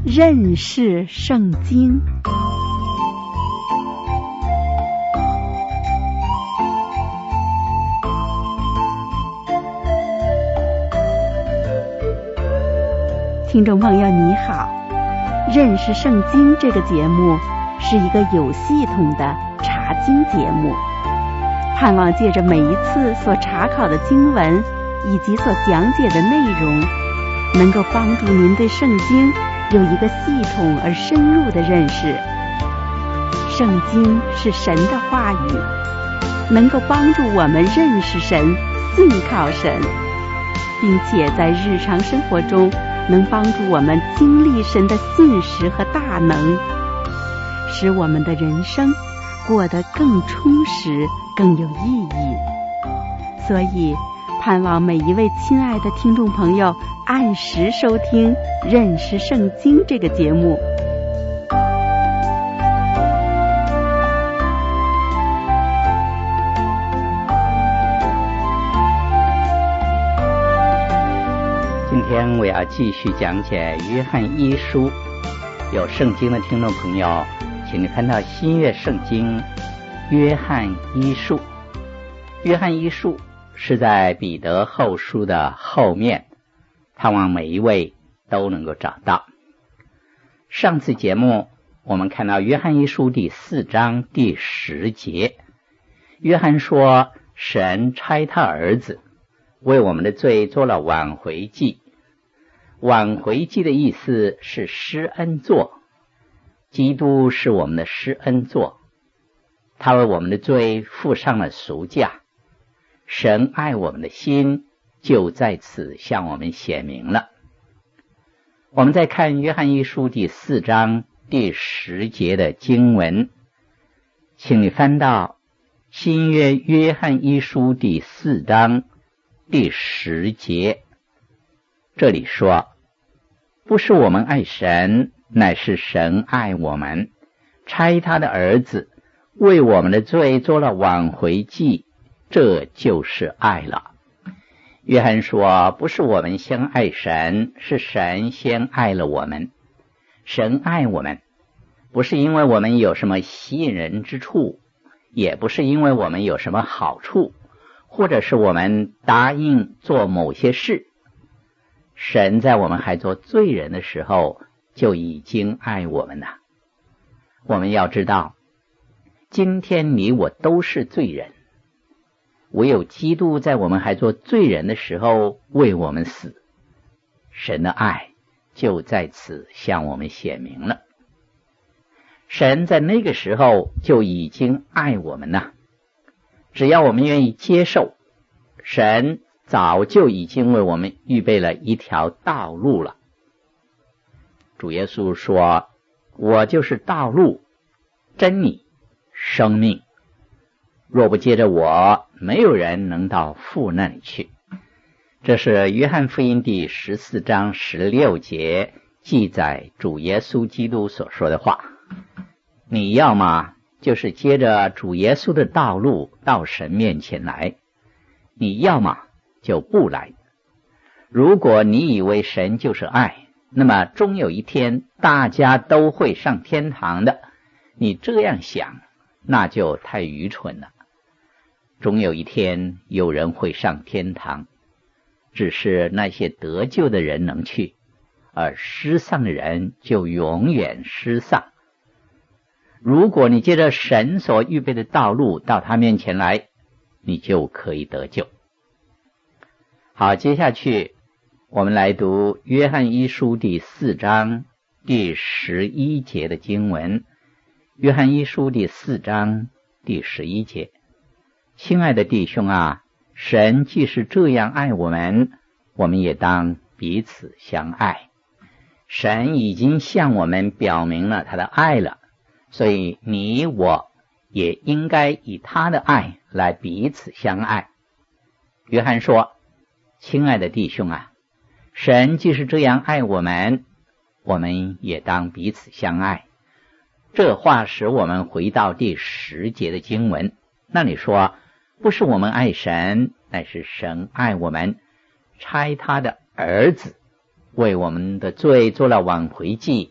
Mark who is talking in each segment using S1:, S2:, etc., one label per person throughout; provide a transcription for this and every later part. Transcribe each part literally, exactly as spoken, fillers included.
S1: 认识圣经。听众朋友你好，认识圣经这个节目是一个有系统的查经节目，盼望借着每一次所查考的经文以及所讲解的内容，能够帮助您对圣经有一个系统而深入的认识。圣经是神的话语，能够帮助我们认识神、信靠神，并且在日常生活中能帮助我们经历神的信实和大能，使我们的人生过得更充实、更有意义。所以盼望每一位亲爱的听众朋友按时收听《认识圣经》这个节目。
S2: 今天我要继续讲解约翰一书，有圣经的听众朋友，请你看到新约圣经约翰一书。约翰一书是在彼得后书的后面，盼望每一位都能够找到。上次节目我们看到约翰一书第四章第十节，约翰说神差他儿子为我们的罪做了挽回祭。挽回祭的意思是施恩座，基督是我们的施恩座，他为我们的罪付上了赎价，神爱我们的心就在此向我们显明了。我们再看约翰一书第四章第十节的经文，请你翻到新约约翰一书第四章第十节，这里说，不是我们爱神，乃是神爱我们，差他的儿子为我们的罪做了挽回祭，这就是爱了。约翰说，不是我们先爱神，是神先爱了我们。神爱我们，不是因为我们有什么吸引人之处，也不是因为我们有什么好处，或者是我们答应做某些事。神在我们还做罪人的时候就已经爱我们了。我们要知道，今天你我都是罪人，唯有基督在我们还做罪人的时候为我们死，神的爱就在此向我们显明了。神在那个时候就已经爱我们了，只要我们愿意接受，神早就已经为我们预备了一条道路了。主耶稣说，我就是道路、真理、生命，若不接着我，没有人能到父那里去。这是约翰福音第十四章十六节记载主耶稣基督所说的话。你要么就是接着主耶稣的道路到神面前来，你要么就不来。如果你以为神就是爱，那么终有一天大家都会上天堂的。你这样想，那就太愚蠢了。终有一天有人会上天堂，只是那些得救的人能去，而失丧的人就永远失丧。如果你借着神所预备的道路到他面前来，你就可以得救。好，接下去我们来读约翰一书第四章第十一节的经文。约翰一书第四章第十一节，亲爱的弟兄啊，神既是这样爱我们，我们也当彼此相爱。神已经向我们表明了他的爱了，所以你我也应该以他的爱来彼此相爱。约翰说，亲爱的弟兄啊，神既是这样爱我们，我们也当彼此相爱。这话使我们回到第十节的经文，那里说，不是我们爱神，乃是神爱我们，差他的儿子为我们的罪做了挽回祭，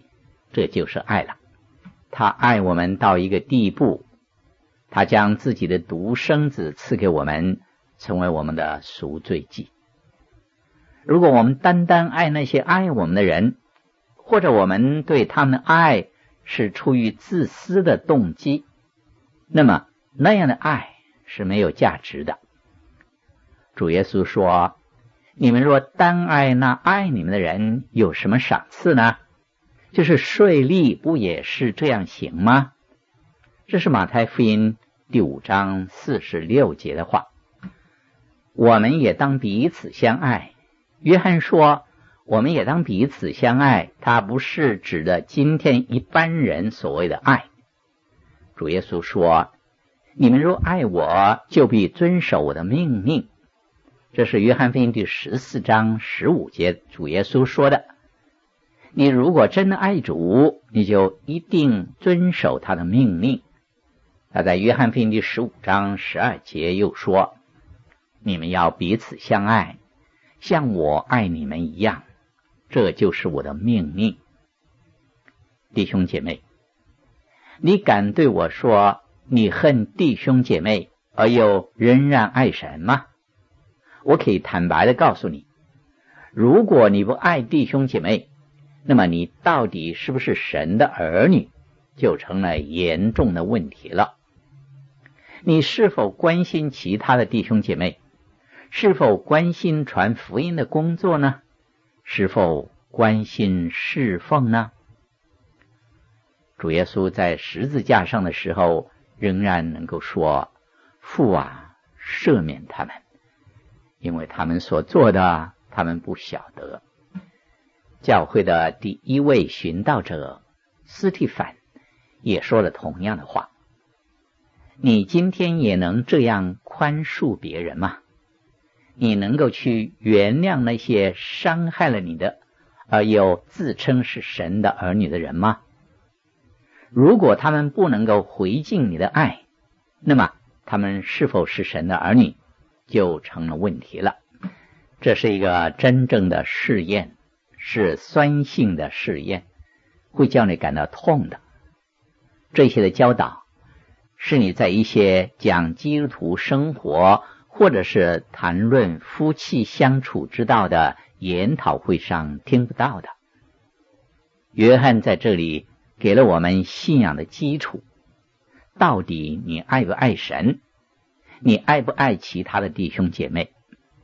S2: 这就是爱了。他爱我们到一个地步，他将自己的独生子赐给我们，成为我们的赎罪祭。如果我们单单爱那些爱我们的人，或者我们对他们的爱是出于自私的动机，那么那样的爱是没有价值的。主耶稣说，你们若单爱那爱你们的人，有什么赏赐呢？就是税吏不也是这样行吗？这是马太福音第五章四十六节的话。我们也当彼此相爱。约翰说，我们也当彼此相爱，他不是指的今天一般人所谓的爱。主耶稣说，你们若爱我，就必遵守我的命令。这是约翰福音第十四章十五节主耶稣说的。你如果真的爱主，你就一定遵守他的命令。他在约翰福音第十五章十二节又说，你们要彼此相爱，像我爱你们一样，这就是我的命令。弟兄姐妹，你敢对我说你恨弟兄姐妹而又仍然爱神吗？我可以坦白的告诉你，如果你不爱弟兄姐妹，那么你到底是不是神的儿女，就成了严重的问题了。你是否关心其他的弟兄姐妹？是否关心传福音的工作呢？是否关心侍奉呢？主耶稣在十字架上的时候，仍然能够说，父啊，赦免他们，因为他们所做的，他们不晓得。教会的第一位殉道者司提反也说了同样的话。你今天也能这样宽恕别人吗？你能够去原谅那些伤害了你的而又自称是神的儿女的人吗？如果他们不能够回敬你的爱，那么他们是否是神的儿女就成了问题了。这是一个真正的试验，是酸性的试验，会叫你感到痛的。这些的教导是你在一些讲基督徒生活或者是谈论夫妻相处之道的研讨会上听不到的。约翰在这里给了我们信仰的基础，到底你爱不爱神？你爱不爱其他的弟兄姐妹？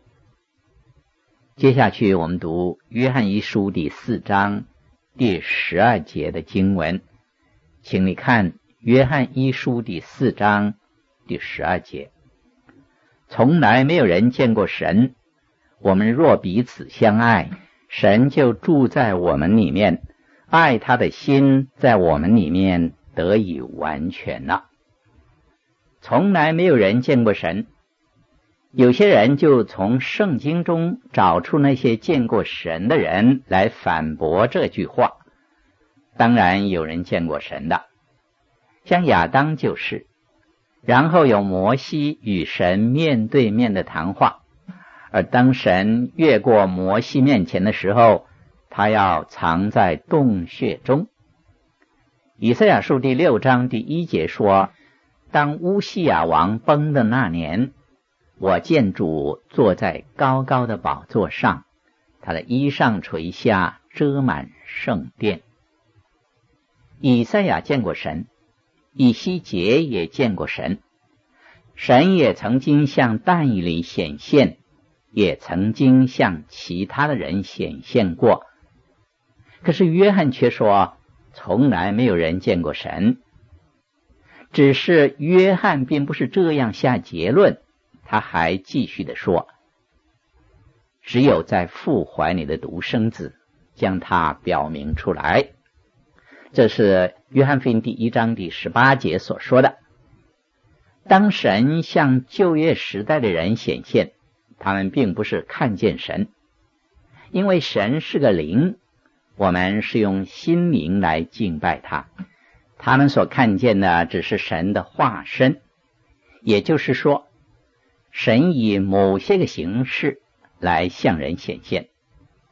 S2: 接下去我们读约翰一书第四章第十二节的经文，请你看约翰一书第四章第十二节。从来没有人见过神，我们若彼此相爱，神就住在我们里面，爱他的心在我们里面得以完全了。从来没有人见过神，有些人就从圣经中找出那些见过神的人来反驳这句话。当然有人见过神的，像亚当就是。然后有摩西与神面对面的谈话，而当神越过摩西面前的时候，他要藏在洞穴中。以赛亚书第六章第一节说，当乌西雅王崩的那年，我见主坐在高高的宝座上，他的衣裳垂下，遮满圣殿。以赛亚见过神，以西结也见过神，神也曾经向但以理显现，也曾经向其他的人显现过。可是约翰却说，从来没有人见过神。只是约翰并不是这样下结论，他还继续地说，只有在父怀里的独生子将它表明出来。这是约翰福音第一章第十八节所说的。当神向旧约时代的人显现，他们并不是看见神，因为神是个灵，我们是用心灵来敬拜他。他们所看见的只是神的化身，也就是说，神以某些个形式来向人显现。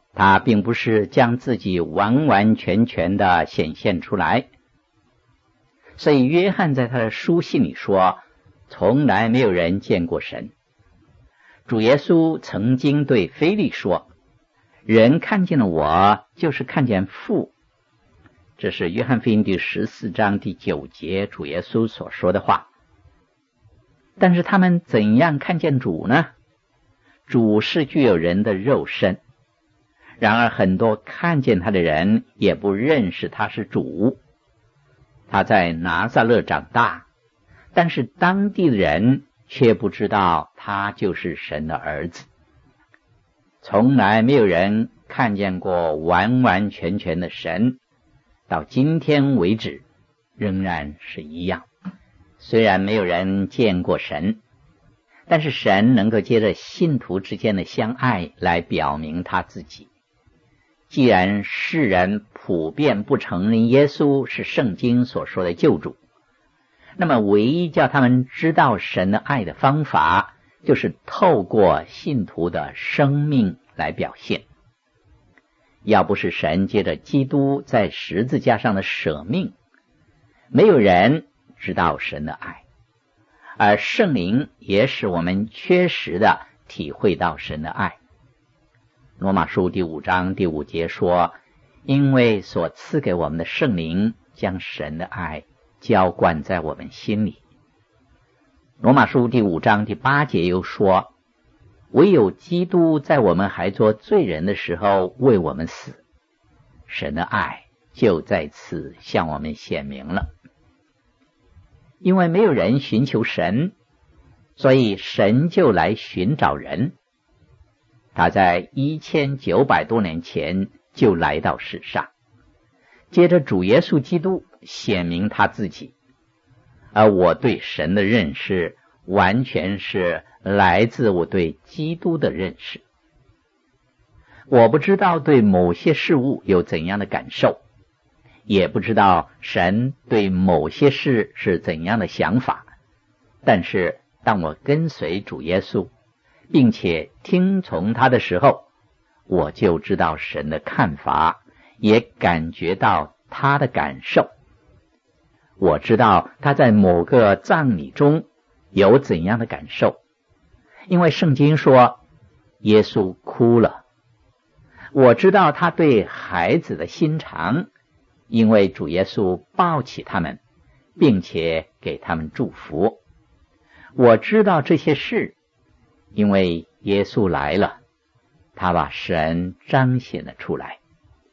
S2: 他并不是将自己完完全全的显现出来。所以约翰在他的书信里说，从来没有人见过神。主耶稣曾经对腓力说，人看见了我，就是看见父。这是约翰福音第十四章第九节主耶稣所说的话。但是他们怎样看见主呢？主是具有人的肉身，然而很多看见他的人也不认识他是主。他在拿撒勒长大，但是当地的人却不知道他就是神的儿子。从来没有人看见过完完全全的神，到今天为止仍然是一样。虽然没有人见过神，但是神能够借着信徒之间的相爱来表明他自己。既然世人普遍不承认耶稣是圣经所说的救主，那么唯一叫他们知道神的爱的方法，就是透过信徒的生命来表现。要不是神借着基督在十字架上的舍命，没有人知道神的爱，而圣灵也使我们确实的体会到神的爱。罗马书第五章第五节说，因为所赐给我们的圣灵将神的爱浇灌在我们心里。罗马书第五章第八节又说，唯有基督在我们还做罪人的时候为我们死，神的爱就在此向我们显明了。因为没有人寻求神，所以神就来寻找人。他在一千九百多年前就来到世上，接着主耶稣基督显明他自己。而我对神的认识完全是来自我对基督的认识。我不知道对某些事物有怎样的感受，也不知道神对某些事是怎样的想法，但是当我跟随主耶稣并且听从他的时候，我就知道神的看法，也感觉到他的感受。我知道他在某个葬礼中有怎样的感受，因为圣经说耶稣哭了。我知道他对孩子的心肠，因为主耶稣抱起他们，并且给他们祝福。我知道这些事，因为耶稣来了，他把神彰显了出来。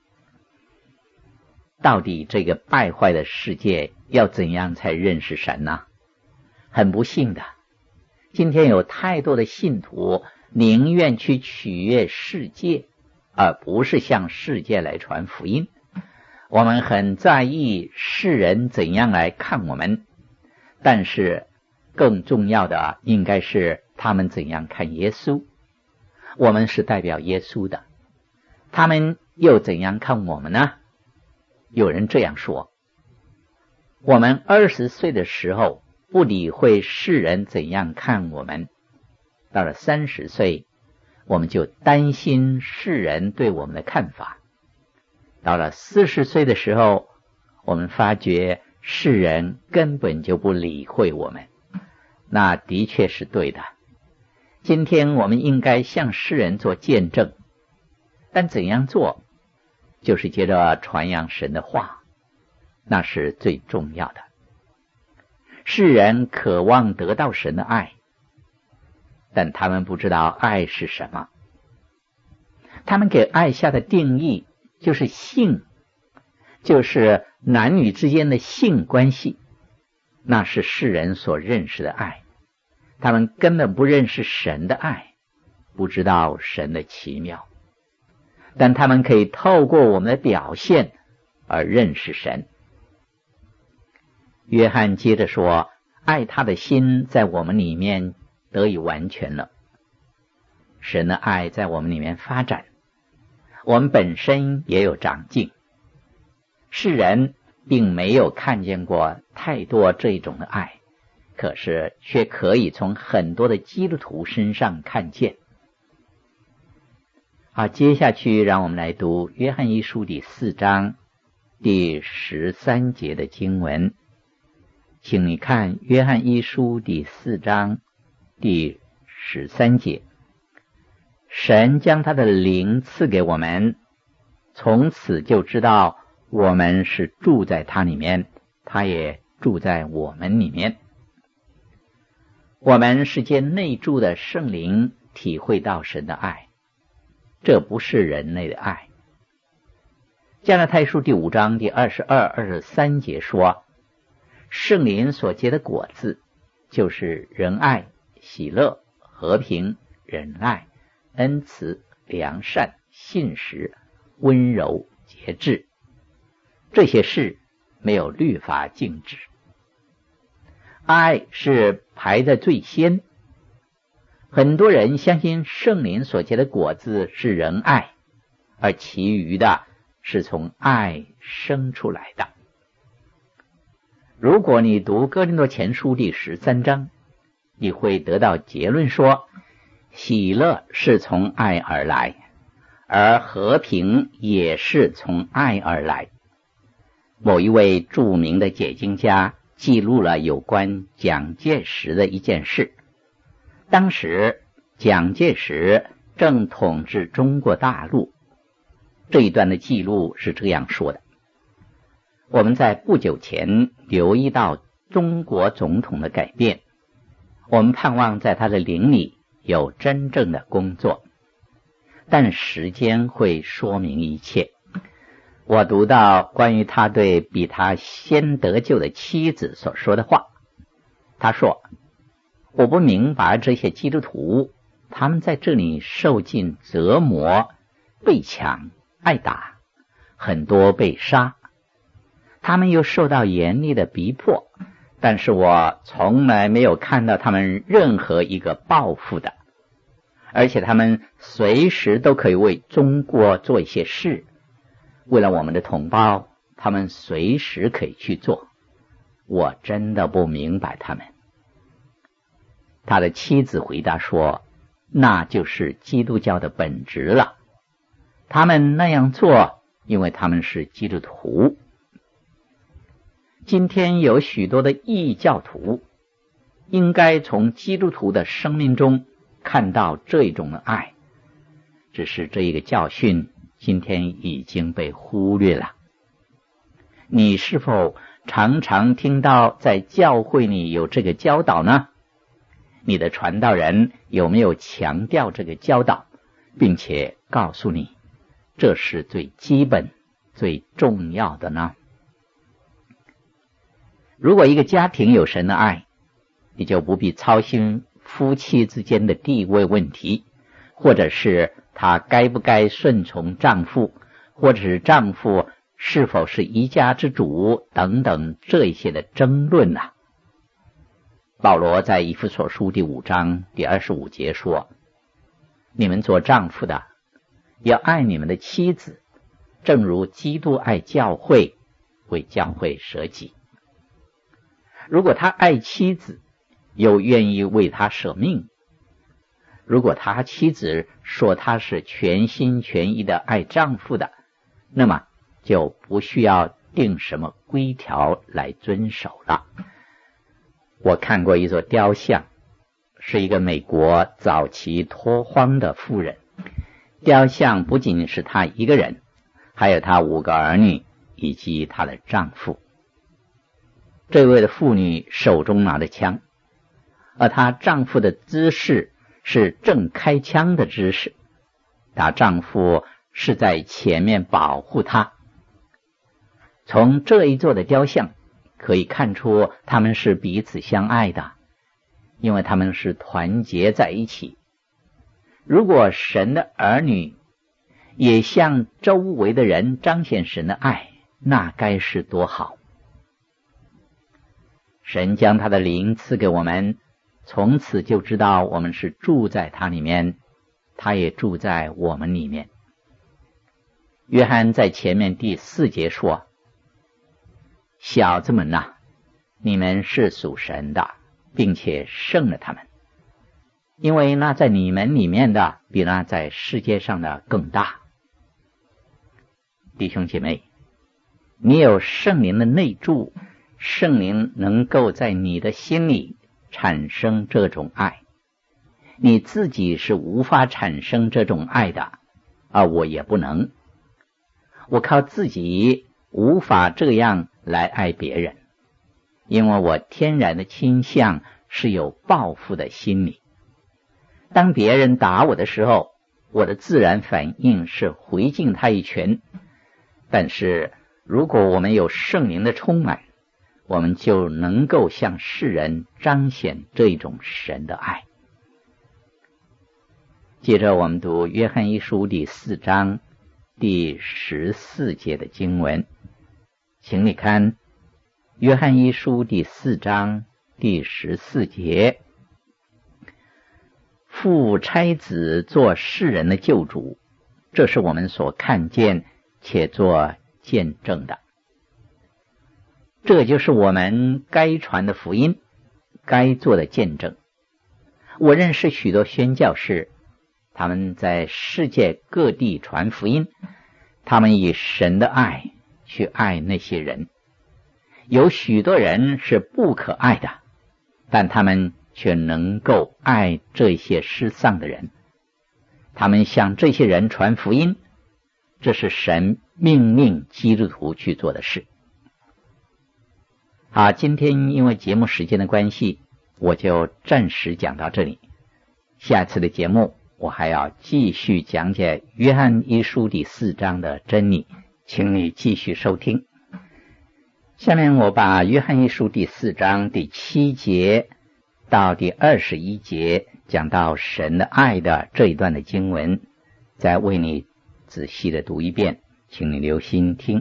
S2: 到底这个败坏的世界要怎样才认识神呢？很不幸的，今天有太多的信徒宁愿去取悦世界，而不是向世界来传福音。我们很在意世人怎样来看我们，但是更重要的应该是他们怎样看耶稣。我们是代表耶稣的，他们又怎样看我们呢？有人这样说，我们二十岁的时候不理会世人怎样看我们，到了三十岁，我们就担心世人对我们的看法，到了四十岁的时候，我们发觉世人根本就不理会我们。那的确是对的。今天我们应该向世人做见证，但怎样做？就是接着传扬神的话，那是最重要的。世人渴望得到神的爱，但他们不知道爱是什么。他们给爱下的定义就是性，就是男女之间的性关系，那是世人所认识的爱。他们根本不认识神的爱，不知道神的奇妙，但他们可以透过我们的表现而认识神。约翰接着说，爱他的心在我们里面得以完全了。神的爱在我们里面发展，我们本身也有长进。世人并没有看见过太多这种的爱，可是却可以从很多的基督徒身上看见。 好，接下去让我们来读约翰一书第四章第十三节的经文。请你看约翰一书第四章第十三节，神将他的灵赐给我们，从此就知道我们是住在他里面，他也住在我们里面。我们是借内住的圣灵体会到神的爱，这不是人类的爱。加拉太书第五章第二十二、二十三节说，圣灵所结的果子就是仁爱、喜乐、和平、忍耐、恩慈、良善、信实、温柔、节制。这些事没有律法禁止。爱是排在最先。很多人相信圣灵所结的果子是仁爱，而其余的是从爱生出来的。如果你读哥林多前书第十三章，你会得到结论说，喜乐是从爱而来，而和平也是从爱而来。某一位著名的解经家记录了有关蒋介石的一件事。当时蒋介石正统治中国大陆。这一段的记录是这样说的：我们在不久前留意到中国总统的改变，我们盼望在他的灵里有真正的工作，但时间会说明一切。我读到关于他对比他先得救的妻子所说的话，他说，我不明白这些基督徒，他们在这里受尽折磨，被抢、挨打，很多被杀，他们又受到严厉的逼迫，但是我从来没有看到他们任何一个报复的，而且他们随时都可以为中国做一些事，为了我们的同胞，他们随时可以去做。我真的不明白他们。他的妻子回答说，那就是基督教的本质了。他们那样做，因为他们是基督徒。今天有许多的异教徒，应该从基督徒的生命中看到这种的爱，只是这一个教训今天已经被忽略了。你是否常常听到在教会里有这个教导呢？你的传道人有没有强调这个教导，并且告诉你这是最基本最重要的呢？如果一个家庭有神的爱，你就不必操心夫妻之间的地位问题，或者是他该不该顺从丈夫，或者是丈夫是否是一家之主等等这一些的争论啊。保罗在以弗所书第五章第二十五节说，你们做丈夫的要爱你们的妻子，正如基督爱教会，为教会舍己。如果他爱妻子，又愿意为他舍命，如果他妻子说他是全心全意的爱丈夫的，那么就不需要定什么规条来遵守了。我看过一座雕像，是一个美国早期拓荒的妇人。雕像不仅是她一个人，还有她五个儿女以及她的丈夫。这位的妇女手中拿着枪，而她丈夫的姿势是正开枪的姿势，她丈夫是在前面保护她。从这一座的雕像可以看出他们是彼此相爱的，因为他们是团结在一起。如果神的儿女也向周围的人彰显神的爱，那该是多好。神将他的灵赐给我们，从此就知道我们是住在他里面，他也住在我们里面。约翰在前面第四节说，小子们呐，你们是属神的，并且胜了他们。 因为那在你们里面的比那在世界上的更大。弟兄姐妹，你有圣灵的内住，圣灵能够在你的心里产生这种爱，你自己是无法产生这种爱的，而我也不能。我靠自己无法这样来爱别人，因为我天然的倾向是有报复的心理。当别人打我的时候，我的自然反应是回敬他一拳。但是如果我们有圣灵的充满，我们就能够向世人彰显这种神的爱。接着我们读约翰一书第四章第十四节的经文，请你看约翰一书第四章第十四节，父差子做世人的救主，这是我们所看见且做见证的。这就是我们该传的福音，该做的见证。我认识许多宣教士，他们在世界各地传福音，他们以神的爱去爱那些人。有许多人是不可爱的，但他们却能够爱这些失丧的人。他们向这些人传福音，这是神命令基督徒去做的事。好，今天因为节目时间的关系，我就暂时讲到这里。下次的节目我还要继续讲解约翰一书第四章的真理，请你继续收听。下面我把约翰一书第四章第七节到第二十一节讲到神的爱的这一段的经文，再为你仔细的读一遍，请你留心听。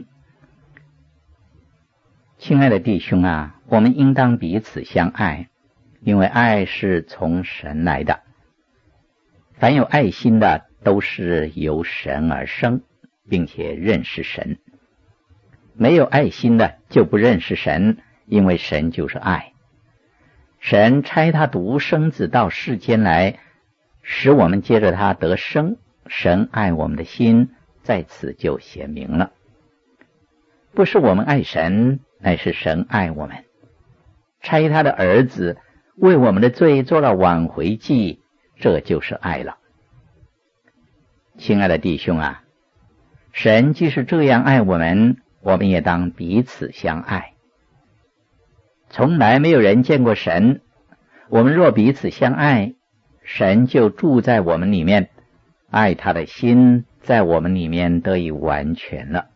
S2: 亲爱的弟兄啊，我们应当彼此相爱，因为爱是从神来的。凡有爱心的都是由神而生，并且认识神。没有爱心的就不认识神，因为神就是爱。神差他独生子到世间来，使我们接着他得生。神爱我们的心在此就显明了。不是我们爱神，乃是神爱我们，差他的儿子为我们的罪做了挽回祭，这就是爱了。亲爱的弟兄啊，神既是这样爱我们，我们也当彼此相爱。从来没有人见过神，我们若彼此相爱，神就住在我们里面，爱他的心在我们里面得以完全了。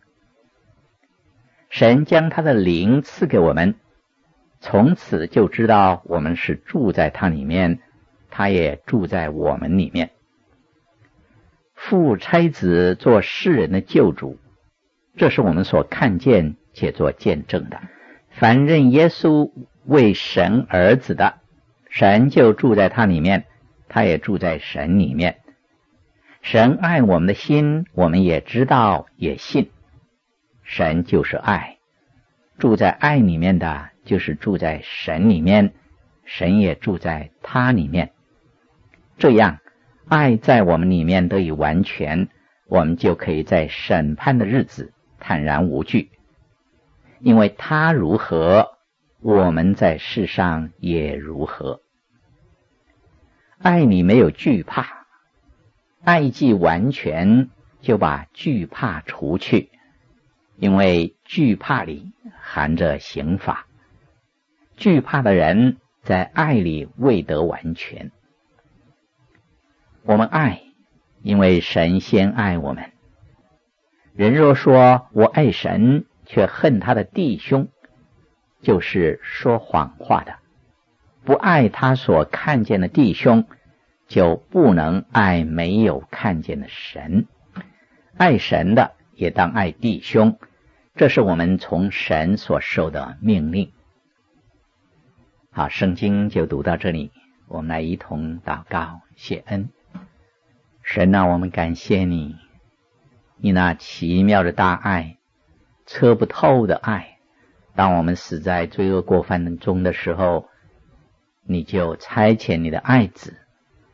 S2: 神将他的灵赐给我们，从此就知道我们是住在他里面，他也住在我们里面。父差子做世人的救主，这是我们所看见且做见证的。凡认耶稣为神儿子的，神就住在他里面，他也住在神里面。神爱我们的心，我们也知道也信。神就是爱，住在爱里面的就是住在神里面，神也住在他里面。这样爱在我们里面得以完全，我们就可以在审判的日子坦然无惧。因为他如何，我们在世上也如何。爱里没有惧怕，爱既完全，就把惧怕除去，因为惧怕里含着刑罚。惧怕的人在爱里未得完全。我们爱，因为神先爱我们。人若说我爱神，却恨他的弟兄，就是说谎话的。不爱他所看见的弟兄，就不能爱没有看见的神。爱神的也当爱弟兄，这是我们从神所受的命令。好，圣经就读到这里，我们来一同祷告谢恩。神啊，我们感谢你，你那奇妙的大爱，测不透的爱。当我们死在罪恶过犯中的时候，你就差遣你的爱子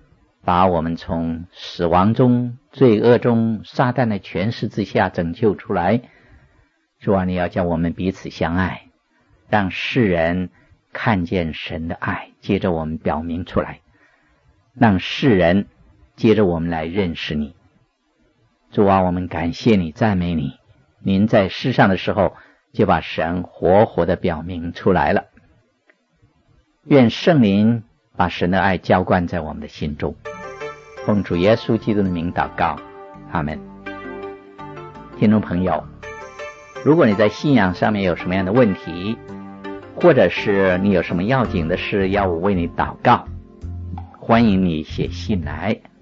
S2: 把我们从死亡中、罪恶中、撒旦的权势之下拯救出来。主啊，你要叫我们彼此相爱，让世人看见神的爱，接着我们表明出来，让世人接着我们来认识你。主啊，我们感谢你，赞美你，您在世上的时候就把神活活的表明出来了。愿圣灵把神的爱浇灌在我们的心中，奉主耶稣基督的名祷告，阿们。听众朋友，如果你在信仰上面有什么样的问题，或者是你有什么要紧的事要我为你祷告，欢迎你写信来。